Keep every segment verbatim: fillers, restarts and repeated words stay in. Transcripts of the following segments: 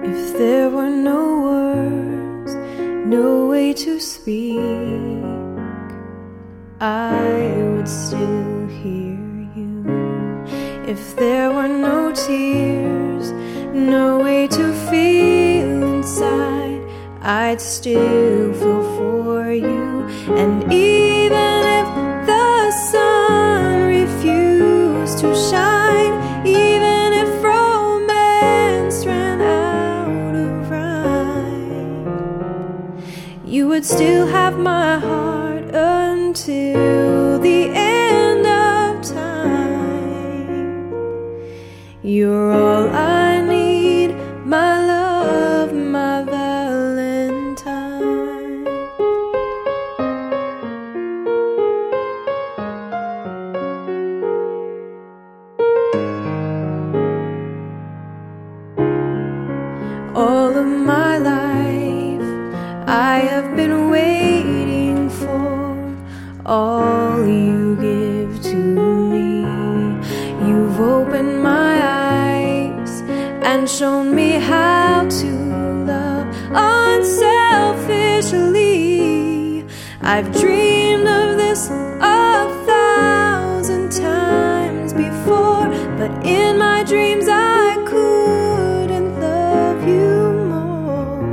If there were no words, no way to speak, I would still hear you. If there were no tears, no way to feel inside, I'd still feel for you. And even if the sun refused to shine, even if romance ran out of rhyme, you would still have my heart until the end of time. You're all I need, my love, my Valentine. All of my life I have been waiting for all you give to me. You've opened my eyes and shown me how to love unselfishly. I've dreamed of this a thousand times before, but in my dreams I couldn't love you more.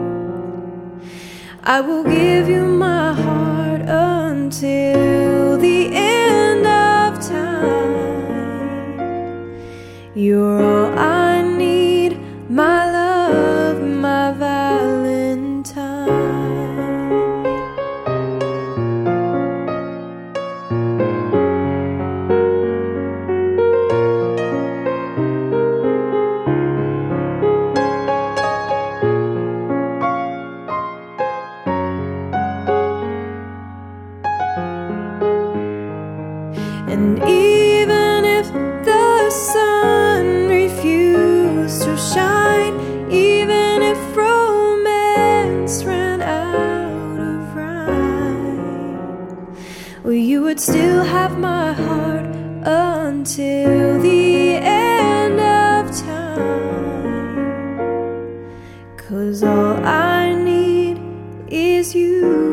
I will give you my heart until the end of time. You're all I need, my love, my Valentine. And even if the sun refused to shine, even if romance ran out of rhyme, well, you would still have my heart until the end of time. 'Cause all I need is you.